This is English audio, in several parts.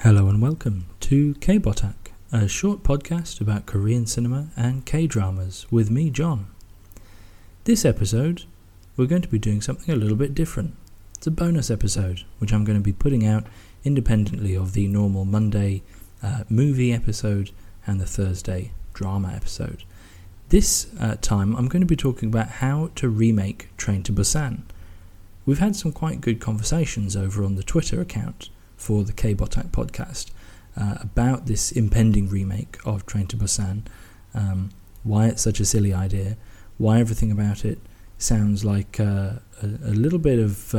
Hello and welcome to K-Botak, a short podcast about Korean cinema and K-dramas with me, John. This episode, we're going to be doing something a little bit different. It's a bonus episode, which I'm going to be putting out independently of the normal Monday movie episode and the Thursday drama episode. This time, I'm going to be talking about how to remake Train to Busan. We've had some quite good conversations over on the Twitter account for the K-Botak podcast about this impending remake of Train to Busan, why it's such a silly idea, why everything about it sounds like a little bit of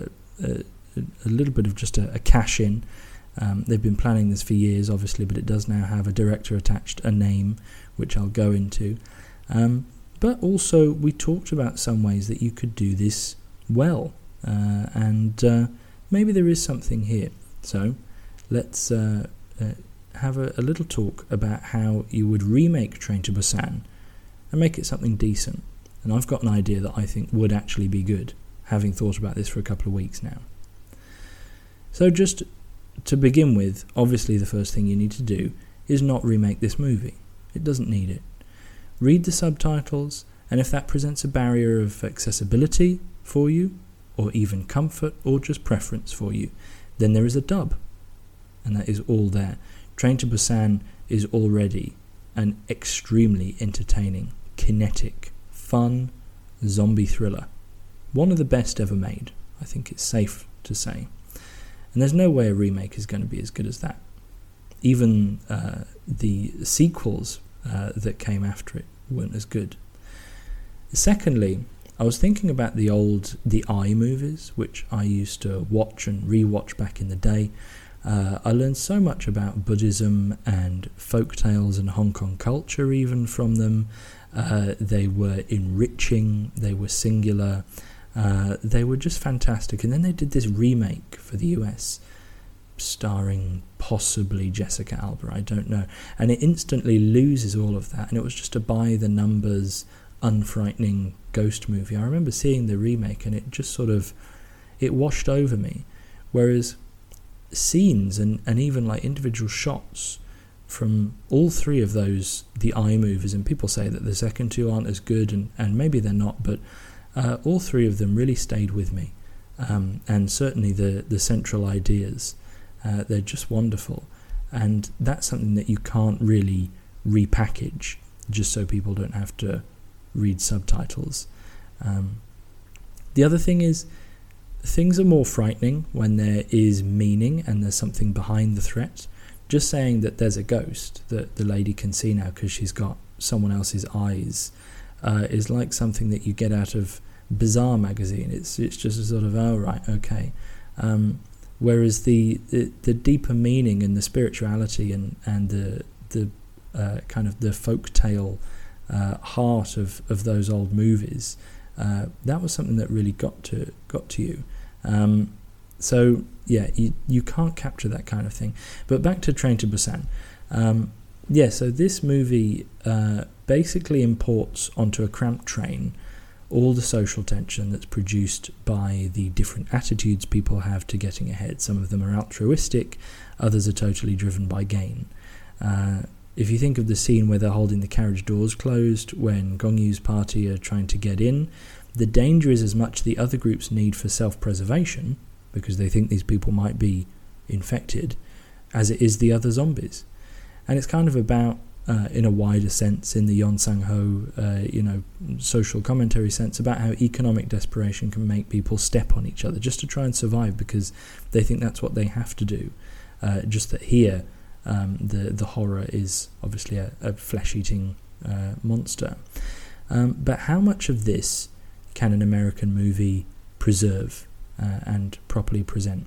just a cash in. They've been planning this for years, obviously, but it does now have a director attached, a name, which I'll go into. But also, we talked about some ways that you could do this well, and maybe there is something here. So let's have a little talk about how you would remake Train to Busan and make it something decent. And I've got an idea that I think would actually be good, having thought about this for a couple of weeks now. So just to begin with, obviously the first thing you need to do is not remake this movie. It doesn't need it. Read the subtitles, and if that presents a barrier of accessibility for you, or even comfort, or just preference for you, then there is a dub, and that is all there. Train to Busan is already an extremely entertaining, kinetic, fun zombie thriller. One of the best ever made, I think it's safe to say. And there's no way a remake is going to be as good as that. Even the sequels that came after it weren't as good. Secondly, I was thinking about the I movies, which I used to watch and rewatch back in the day. I learned so much about Buddhism and folk tales and Hong Kong culture even from them. They were enriching, they were singular, they were just fantastic. And then they did this remake for the US, starring possibly Jessica Alba, I don't know. And it instantly loses all of that, and it was just a by-the-numbers, unfrightening ghost movie. I remember seeing the remake and it just it washed over me, whereas scenes and even like individual shots from all three of those, the I movies, and people say that the second two aren't as good, and maybe they're not, but all three of them really stayed with me, and certainly the central ideas, they're just wonderful, and that's something that you can't really repackage just so people don't have to read subtitles. The other thing is, things are more frightening when there is meaning and there's something behind the threat. Just saying that there's a ghost that the lady can see now because she's got someone else's eyes is like something that you get out of Bizarre magazine. It's just a sort of, oh right, okay. Whereas the deeper meaning and the spirituality and the kind of the folk tale heart of those old movies, that was something that really got to you. So yeah, you can't capture that kind of thing. But back to Train to Busan. So this movie basically imports onto a cramped train all the social tension that's produced by the different attitudes people have to getting ahead. Some of them are altruistic, others are totally driven by gain. If you think of the scene where they're holding the carriage doors closed when Gong Yoo's party are trying to get in, the danger is as much the other group's need for self-preservation, because they think these people might be infected, as it is the other zombies. And it's kind of about, in a wider sense, in the Yeon Sang-ho, social commentary sense, about how economic desperation can make people step on each other just to try and survive, because they think that's what they have to do. Just that here, the horror is obviously a flesh-eating monster. But how much of this can an American movie preserve and properly present?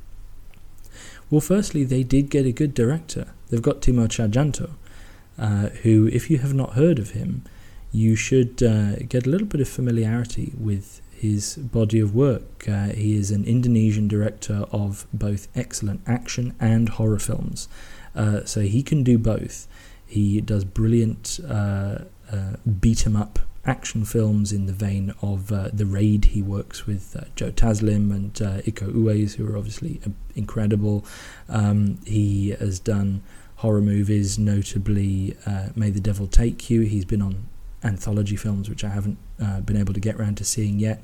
Well, firstly, they did get a good director. They've got Timo Tjahjanto, who, if you have not heard of him, you should get a little bit of familiarity with his body of work. He is an Indonesian director of both excellent action and horror films. So he can do both. He does brilliant beat-em-up action films in the vein of The Raid. He works with Joe Taslim and Iko Uwais, who are obviously incredible. He has done horror movies, notably May the Devil Take You. He's been on anthology films, which I haven't been able to get around to seeing yet.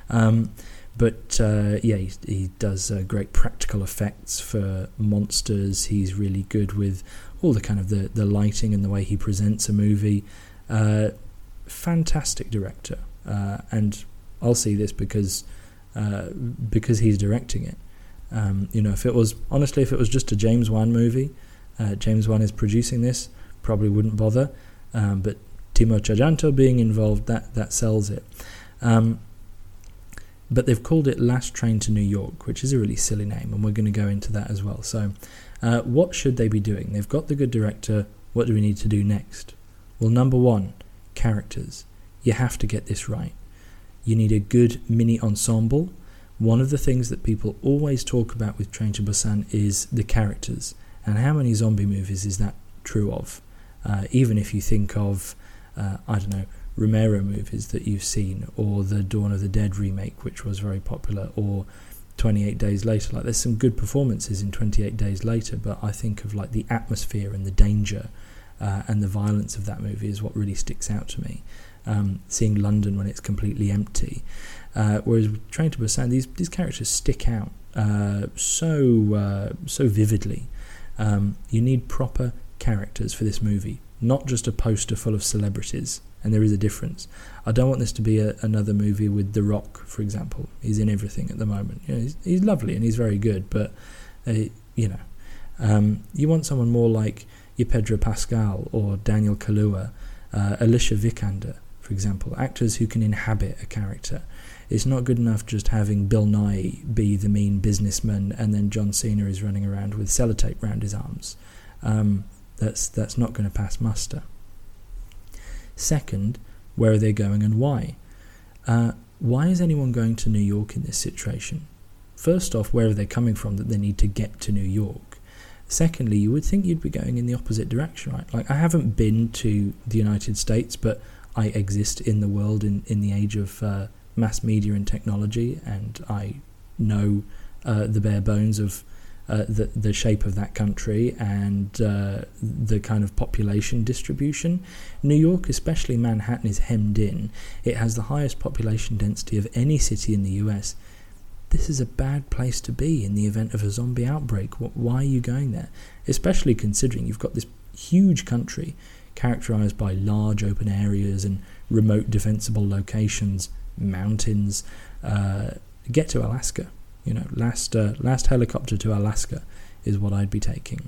He does great practical effects for monsters. He's really good with all the kind of the lighting and the way he presents a movie. Fantastic director, and I'll see this because he's directing it. If it was just a James Wan movie, James Wan is producing this, probably wouldn't bother. But Timo Tjahjanto being involved, that sells it. But they've called it Last Train to New York, which is a really silly name, and we're going to go into that as well. So what should they be doing? They've got the good director. What do we need to do next? Well, number one, characters. You have to get this right. You need a good mini ensemble. One of the things that people always talk about with Train to Busan is the characters. And how many zombie movies is that true of? Even if you think of, Romero movies that you've seen, or the Dawn of the Dead remake, which was very popular, or 28 Days Later. Like, there's some good performances in 28 Days Later, but I think of like the atmosphere and the danger and the violence of that movie is what really sticks out to me. Seeing London when it's completely empty. Whereas with Train to Busan, these characters stick out so vividly. You need proper characters for this movie, not just a poster full of celebrities. And there is a difference. I don't want this to be another movie with The Rock, for example. He's in everything at the moment. He's lovely and he's very good, but you want someone more like your Pedro Pascal or Daniel Kaluuya, Alicia Vikander, for example, actors who can inhabit a character. It's not good enough just having Bill Nighy be the mean businessman and then John Cena is running around with sellotape around his arms. That's not going to pass muster. Second, where are they going and why? Why is anyone going to New York in this situation? First off, where are they coming from that they need to get to New York? Secondly, you would think you'd be going in the opposite direction, right? Like, I haven't been to the United States, but I exist in the world in the age of mass media and technology, and I know the bare bones of the shape of that country and the kind of population distribution. New York, especially Manhattan, is hemmed in. It has the highest population density of any city in the US. This is a bad place to be in the event of a zombie outbreak. Why are you going there? Especially considering you've got this huge country characterized by large open areas and remote defensible locations, mountains. Get to Alaska. Last helicopter to Alaska is what I'd be taking.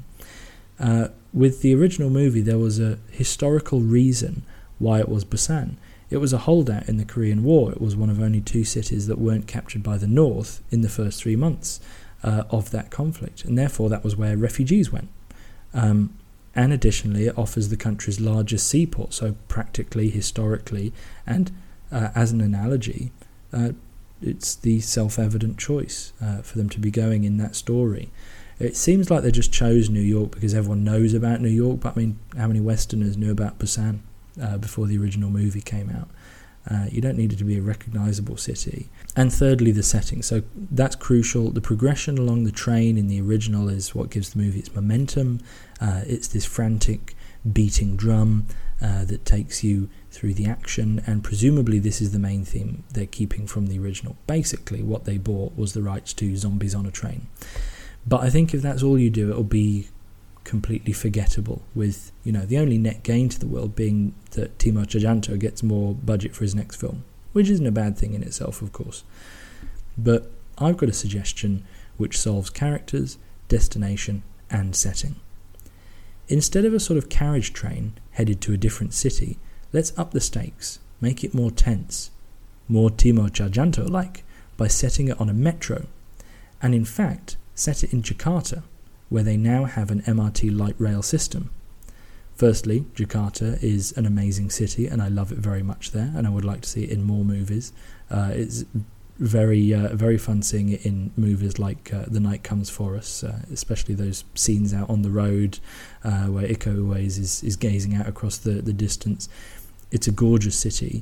With the original movie, there was a historical reason why it was Busan. It was a holdout in the Korean War. It was one of only 2 cities that weren't captured by the North in the first 3 months of that conflict, and therefore that was where refugees went. And additionally, it offers the country's largest seaport, so practically, historically, and as an analogy, it's the self-evident choice for them to be going in that story. It seems like they just chose New York because everyone knows about New York, but I mean, how many Westerners knew about Busan before the original movie came out? You don't need it to be a recognisable city. And thirdly, the setting. So that's crucial. The progression along the train in the original is what gives the movie its momentum. It's this frantic beating drum that takes you through the action, and presumably this is the main theme they're keeping from the original. Basically, what they bought was the rights to zombies on a train. But I think if that's all you do, it'll be completely forgettable, with the only net gain to the world being that Timo Tjahjanto gets more budget for his next film, which isn't a bad thing in itself, of course. But I've got a suggestion which solves characters, destination, and setting. Instead of a sort of carriage train headed to a different city, let's up the stakes, make it more tense, more Timo Tjahjanto-like, by setting it on a metro, and in fact, set it in Jakarta, where they now have an MRT light rail system. Firstly, Jakarta is an amazing city, and I love it very much there, and I would like to see it in more movies. It's very fun seeing it in movies like The Night Comes For Us, especially those scenes out on the road where Iko Uwais is gazing out across the distance. It's a gorgeous city,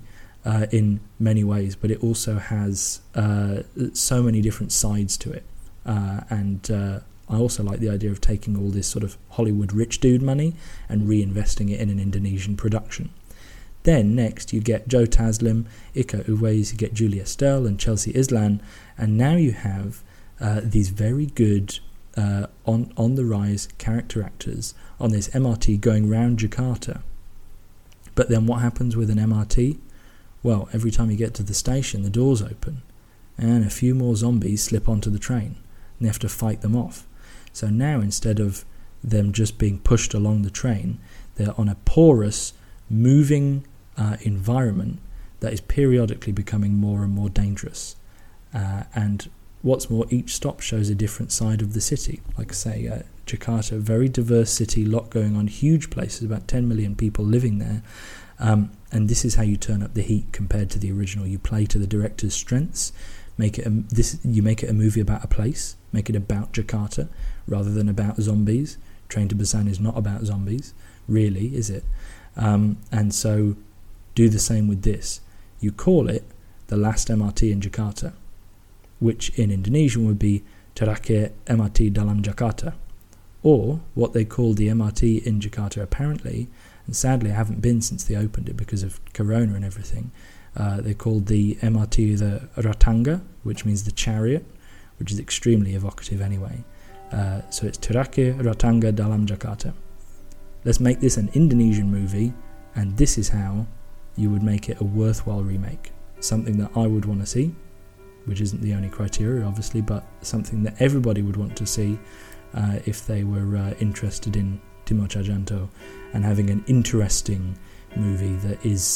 in many ways, but it also has so many different sides to it. And I also like the idea of taking all this sort of Hollywood rich dude money and reinvesting it in an Indonesian production. Then next you get Joe Taslim, Iko Uwais, you get Julia Stell and Chelsea Islan, and now you have these very good on the rise character actors on this MRT going round Jakarta. But then what happens with an MRT? Well, every time you get to the station, the doors open, and a few more zombies slip onto the train, and they have to fight them off. So now, instead of them just being pushed along the train, they're on a porous, moving environment that is periodically becoming more and more dangerous. And what's more, each stop shows a different side of the city. Like I say, Jakarta, very diverse city, lot going on, huge places, about 10 million people living there. And this is how you turn up the heat compared to the original. You play to the director's strengths. You make it a movie about a place. Make it about Jakarta rather than about zombies. Train to Busan is not about zombies, really, is it? And so do the same with this. You call it The Last MRT in Jakarta, which in Indonesian would be Terakhir MRT dalam Jakarta, or what they call the MRT in Jakarta apparently, and sadly I haven't been since they opened it because of Corona and everything. They called the MRT the Ratanga, which means the chariot, which is extremely evocative anyway. So it's Terakhir Ratanga dalam Jakarta. Let's make this an Indonesian movie, and this is how you would make it a worthwhile remake. Something that I would want to see, which isn't the only criteria obviously, but something that everybody would want to see if they were interested in Timo Tjahjanto and having an interesting movie that is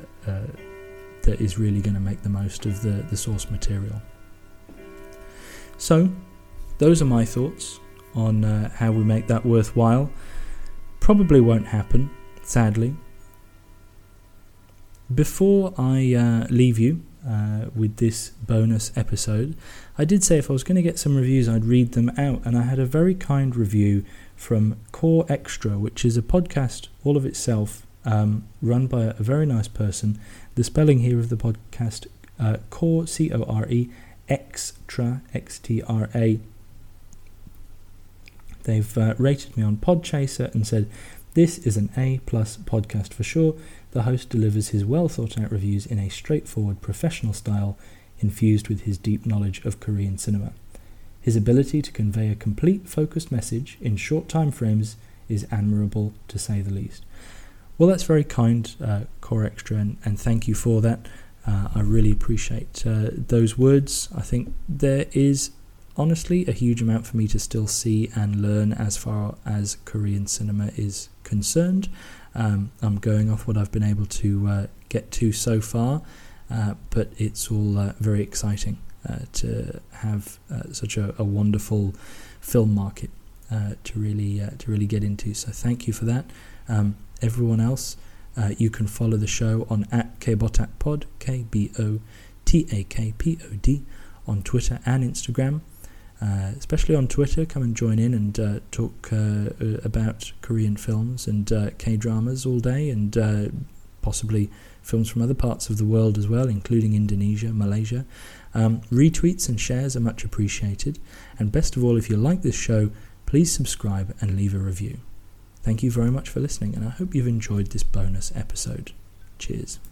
really going to make the most of the source material. So those are my thoughts on how we make that worthwhile. Probably won't happen, sadly. Before I leave you with this bonus episode, I did say if I was going to get some reviews I'd read them out, and I had a very kind review from Core Extra, which is a podcast all of itself, run by a very nice person. The spelling here of the podcast, Core, C-O-R-E, Extra, X-T-R-A. They've rated me on Podchaser and said, "This is an A+ podcast for sure. The host delivers his well-thought-out reviews in a straightforward, professional style, infused with his deep knowledge of Korean cinema. His ability to convey a complete, focused message in short time frames is admirable, to say the least." Well, that's very kind, Core Extra, and thank you for that. I really appreciate those words. I think there is honestly a huge amount for me to still see and learn as far as Korean cinema is concerned. I'm going off what I've been able to get to so far, but it's all very exciting to have such a wonderful film market to really get into. So thank you for that. Everyone else, you can follow the show on @KBotakPod, KBOTAKPOD, on Twitter and Instagram. Especially on Twitter, come and join in and talk about Korean films and K-dramas all day, and possibly films from other parts of the world as well, including Indonesia, Malaysia. Retweets and shares are much appreciated, and best of all, if you like this show, please subscribe and leave a review. Thank you very much for listening, and I hope you've enjoyed this bonus episode. Cheers.